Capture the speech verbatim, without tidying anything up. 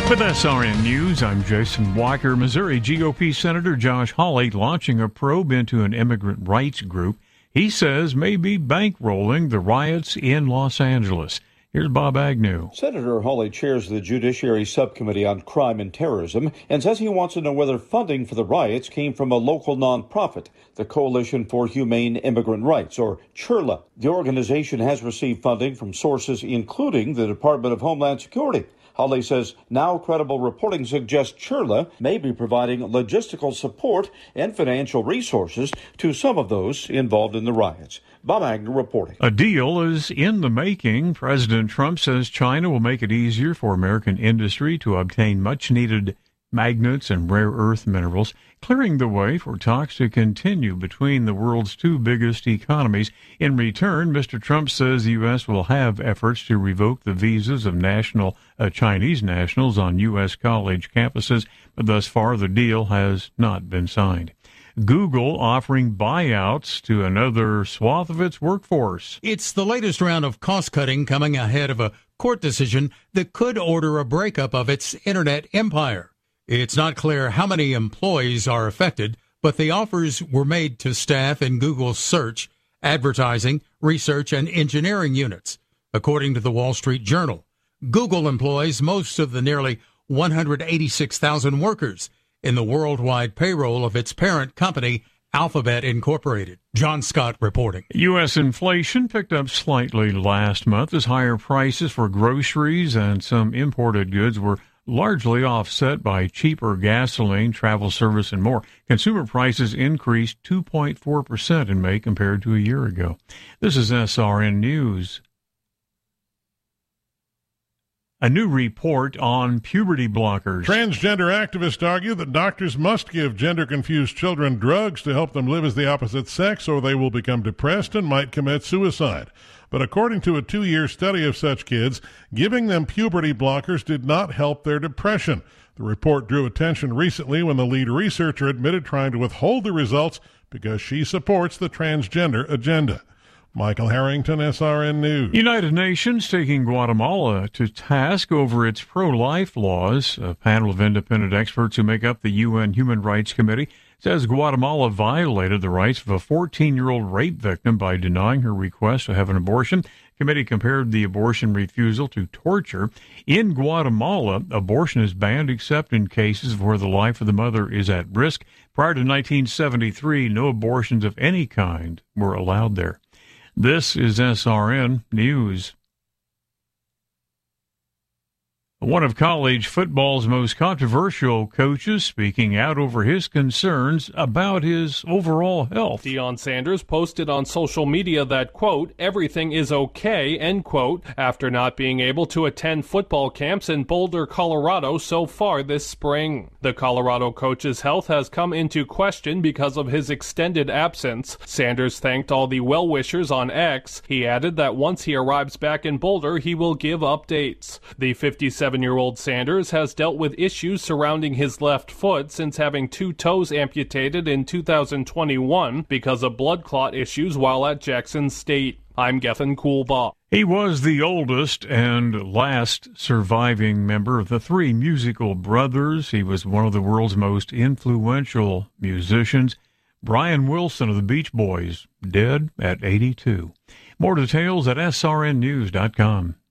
With S R N News, I'm Jason Walker. Missouri G O P Senator Josh Hawley launching a probe into an immigrant rights group he says may be bankrolling the riots in Los Angeles. Here's Bob Agnew. Senator Hawley chairs the Judiciary Subcommittee on Crime and Terrorism and says he wants to know whether funding for the riots came from a local nonprofit, the Coalition for Humane Immigrant Rights, or CHIRLA. The organization has received funding from sources including the Department of Homeland Security. Hawley says now credible reporting suggests CHIRLA may be providing logistical support and financial resources to some of those involved in the riots. Bob Agnew reporting. A deal is in the making. President Trump says China will make it easier for American industry to obtain much-needed magnets and rare earth minerals, clearing the way for talks to continue between the world's two biggest economies. In return, Mister Trump says the U S will have efforts to revoke the visas of national uh, Chinese nationals on U S college campuses, but thus far the deal has not been signed. Google offering buyouts to another swath of its workforce. It's the latest round of cost-cutting coming ahead of a court decision that could order a breakup of its internet empire. It's not clear how many employees are affected, but the offers were made to staff in Google's search, advertising, research, and engineering units. According to the Wall Street Journal, Google employs most of the nearly one hundred eighty-six thousand workers in the worldwide payroll of its parent company, Alphabet Incorporated. John Scott reporting. U S inflation picked up slightly last month as higher prices for groceries and some imported goods were largely offset by cheaper gasoline, travel service, and more. Consumer prices increased two point four percent in May compared to a year ago. This is S R N News. A new report on puberty blockers. Transgender activists argue that doctors must give gender-confused children drugs to help them live as the opposite sex, or they will become depressed and might commit suicide. But according to a two-year study of such kids, giving them puberty blockers did not help their depression. The report drew attention recently when the lead researcher admitted trying to withhold the results because she supports the transgender agenda. Michael Harrington, S R N News. United Nations taking Guatemala to task over its pro-life laws. A panel of independent experts who make up the U N Human Rights Committee says Guatemala violated the rights of a fourteen-year-old rape victim by denying her request to have an abortion. The committee compared the abortion refusal to torture. In Guatemala, abortion is banned except in cases where the life of the mother is at risk. Prior to nineteen seventy-three, no abortions of any kind were allowed there. This is S R N News. One of college football's most controversial coaches speaking out over his concerns about his overall health. Deion Sanders posted on social media that, quote, everything is okay, end quote, after not being able to attend football camps in Boulder, Colorado so far this spring. The Colorado coach's health has come into question because of his extended absence. Sanders thanked all the well-wishers on X. He added that once he arrives back in Boulder, he will give updates. The fifty-seven-year-old Sanders has dealt with issues surrounding his left foot since having two toes amputated in two thousand twenty-one because of blood clot issues while at Jackson State. I'm Gethin Coolbaugh. He was the oldest and last surviving member of the three musical brothers. He was one of the world's most influential musicians. Brian Wilson of the Beach Boys, dead at eighty-two. More details at S R N news dot com.